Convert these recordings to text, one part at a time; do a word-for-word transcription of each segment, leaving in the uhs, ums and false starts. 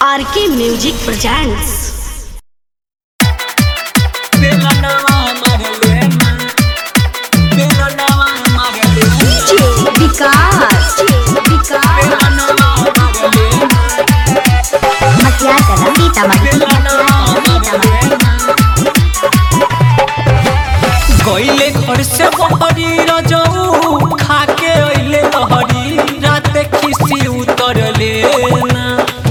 आर के music presents. विकास गईले घर से बहरी रजऊ खाके अइले लहरी रात खिसी उतरले ना।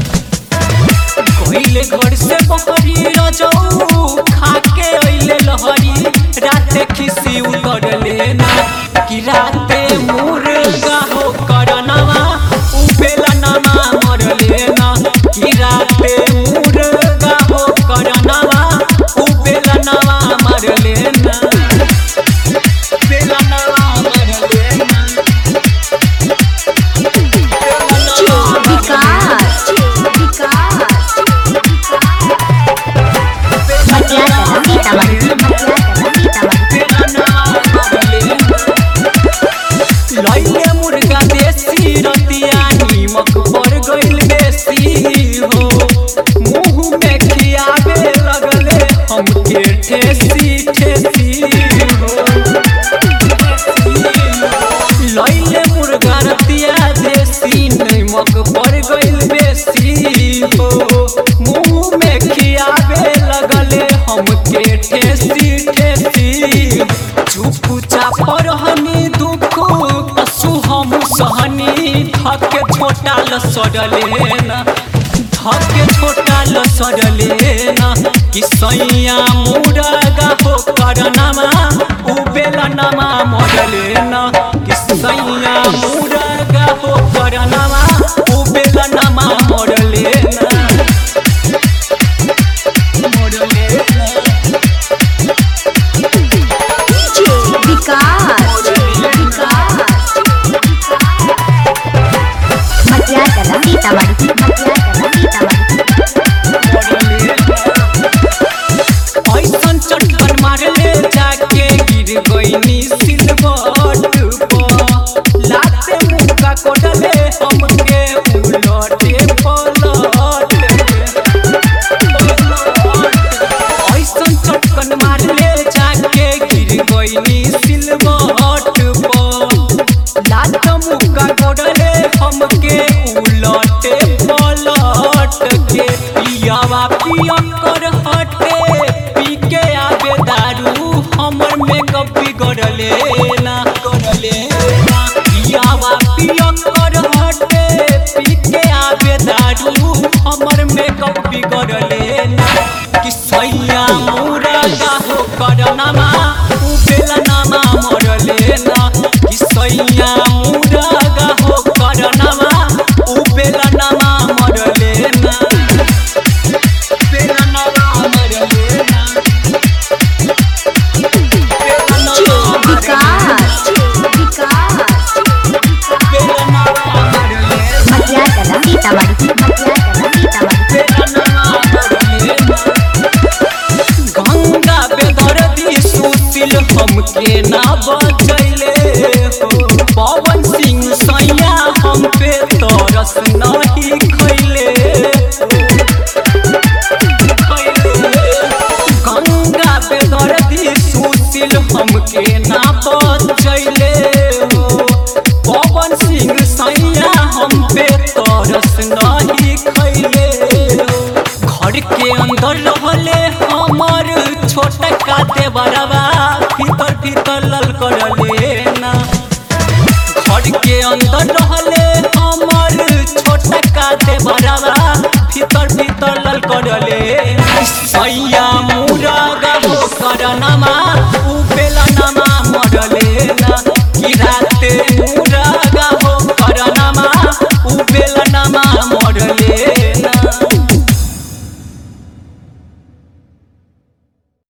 गईले घर से बहरी रजऊ खाके अइले लहरी रात खिसी उतरले ना। कि राते मुर्गा हो करनवा उबेला नमा मरले ना। कि राते मुर्गा हो करनवा उबेला नमा मरले ना। लइले मुर्गा देसी रतिया नीमक पर गइल बेसी हो। मुँह में खियावे लगले हमके ठेसी ठेसी हो। लइले मुर्गा रतिया देसी नीमक पर गइल बेसी हो। मुँह में खियावे लगले हमके ठेसी ठेसी। चुप चाप रहनी दुख पशु हम सहनी धके छोटा लसड़ले ना। धके छोटा लसड़ले ना। कि सैया मुर्गा हो करनमा उबेला नमा मरले ना। कि सैया मुर्गा हो करनमा उबेला नमा मरले ना। मरले ना। ऐसन चटकन मारले जाके गिर गईनी सिलवट पर। लाते मुर्गा कोडले हमके उलटे पलट। ऐसन चटकन मारले जाके गिर गईनी सिलवट पर। लात मुर्गा कोडले हमके उलटे पलट के। पियावा पिया कर हटे पी के आवे दारू हमर मेकअप बिगड़ले ना। करले ना। पियावा पिया कर हटे पी के आवे दारू हमर मेकअप बिगड़ले ना। कि सैया मुर्गा हो करनमा उबेला नमा मरले ना। कि सैया मुर्गा हो करनमा उबेला नमा मरले ना। गंगा बेदर्दी सुशील हमके ना बचैले हो। पवन सिंह सैया हम पे तरस नहीं खैले गंगा बेदर्दी सुशील हमके ना बचैले हो। पवन सिंह सैया हम पे तरस नहीं खैले घर के अंदर रहले हमर छोटा काते बरवा भीतर भीतर लल करले ना। घर के अंदर रहले हमर छोटा काते बरवा भीतर भीतर लल करले। सैया